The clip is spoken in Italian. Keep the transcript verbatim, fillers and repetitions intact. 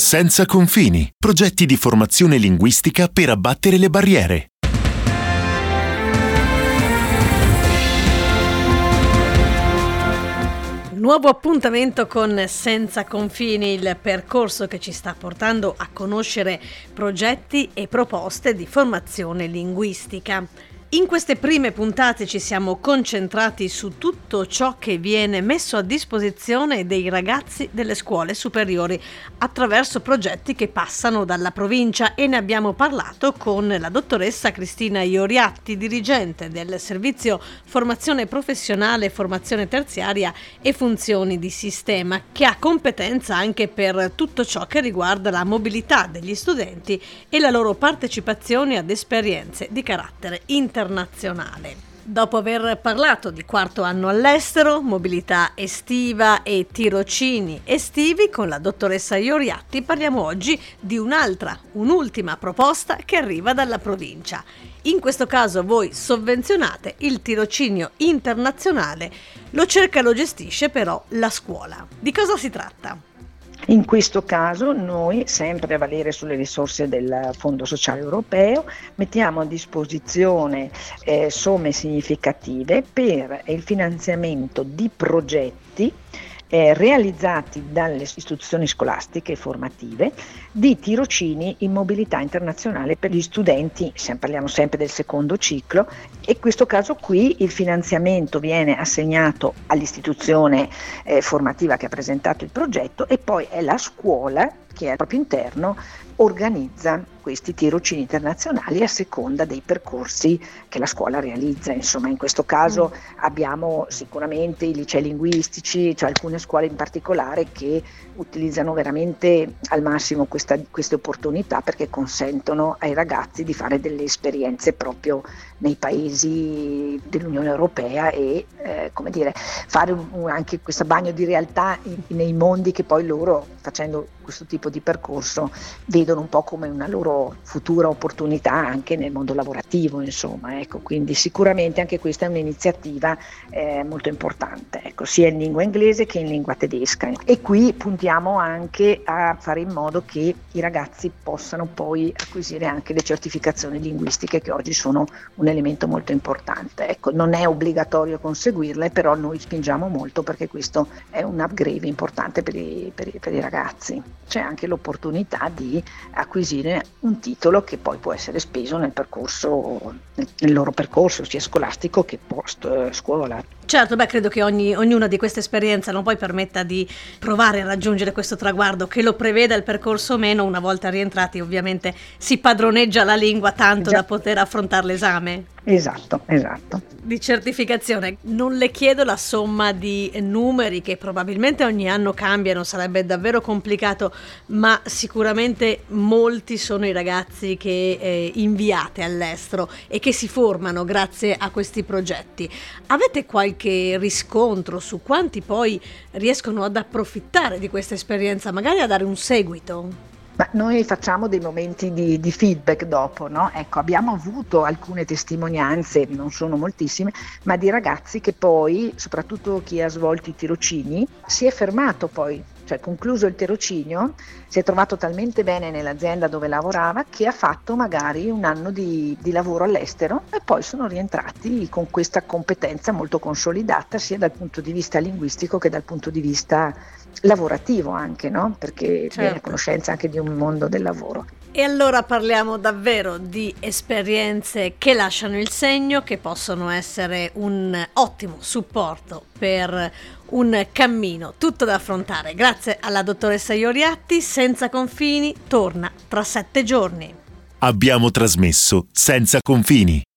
Senza confini. Progetti di formazione linguistica per abbattere le barriere. Nuovo appuntamento con Senza confini, il percorso che ci sta portando a conoscere progetti e proposte di formazione linguistica. In queste prime puntate ci siamo concentrati su tutto ciò che viene messo a disposizione dei ragazzi delle scuole superiori attraverso progetti che passano dalla provincia, e ne abbiamo parlato con la dottoressa Cristina Ioriatti, dirigente del servizio formazione professionale, formazione terziaria e funzioni di sistema, che ha competenza anche per tutto ciò che riguarda la mobilità degli studenti e la loro partecipazione ad esperienze di carattere internazionale. internazionale. Dopo aver parlato di quarto anno all'estero, mobilità estiva e tirocini estivi con la dottoressa Ioriatti, parliamo oggi di un'altra, un'ultima proposta che arriva dalla provincia. In questo caso voi sovvenzionate il tirocinio internazionale, lo cerca e lo gestisce però la scuola. Di cosa si tratta? In questo caso noi, sempre a valere sulle risorse del Fondo Sociale Europeo, mettiamo a disposizione eh, somme significative per il finanziamento di progetti eh, realizzati dalle istituzioni scolastiche e formative di tirocini in mobilità internazionale per gli studenti, parliamo sempre del secondo ciclo, e in questo caso qui il finanziamento viene assegnato all'istituzione eh, formativa che ha presentato il progetto, e poi è la scuola che al proprio interno organizza questi tirocini internazionali a seconda dei percorsi che la scuola realizza. Insomma, in questo caso mm. abbiamo sicuramente i licei linguistici, cioè alcune scuole in particolare che utilizzano veramente al massimo questa, queste opportunità, perché consentono ai ragazzi di fare delle esperienze proprio nei paesi dell'Unione Europea e eh, come dire, fare un, un, anche questo bagno di realtà in, nei mondi che poi loro, facendo questo tipo di percorso, vedono un po' come una loro futura opportunità anche nel mondo lavorativo, insomma, ecco, quindi sicuramente anche questa è un'iniziativa eh, molto importante, ecco, sia in lingua inglese che in lingua tedesca, e qui puntiamo anche a fare in modo che i ragazzi possano poi acquisire anche le certificazioni linguistiche, che oggi sono un elemento molto importante. Ecco, non è obbligatorio conseguirle, però noi spingiamo molto perché questo è un upgrade importante per i, per i, per i ragazzi. C'è anche l'opportunità di acquisire un titolo che poi può essere speso nel percorso, nel loro percorso sia scolastico che post scuola. Certo, beh, credo che ogni, ognuna di queste esperienze non poi permetta di provare a raggiungere questo traguardo, che lo preveda il percorso o meno. Una volta rientrati ovviamente si padroneggia la lingua tanto Già. da poter affrontare l'esame. Esatto, esatto. Di certificazione. Non le chiedo la somma di numeri che probabilmente ogni anno cambiano, sarebbe davvero complicato, ma sicuramente molti sono i ragazzi che eh, inviate all'estero e che si formano grazie a questi progetti. Avete qualche riscontro su quanti poi riescono ad approfittare di questa esperienza, magari a dare un seguito? Ma noi facciamo dei momenti di, di feedback dopo, no? Ecco, abbiamo avuto alcune testimonianze, non sono moltissime, ma di ragazzi che poi, soprattutto chi ha svolto i tirocini, si è fermato poi, cioè concluso il tirocinio, si è trovato talmente bene nell'azienda dove lavorava che ha fatto magari un anno di, di lavoro all'estero, e poi sono rientrati con questa competenza molto consolidata sia dal punto di vista linguistico che dal punto di vista lavorativo anche, no? Perché certo. viene a conoscenza anche di un mondo del lavoro. E allora parliamo davvero di esperienze che lasciano il segno, che possono essere un ottimo supporto per un cammino tutto da affrontare. Grazie alla dottoressa Ioriatti, Senza confini torna tra sette giorni. Abbiamo trasmesso Senza confini.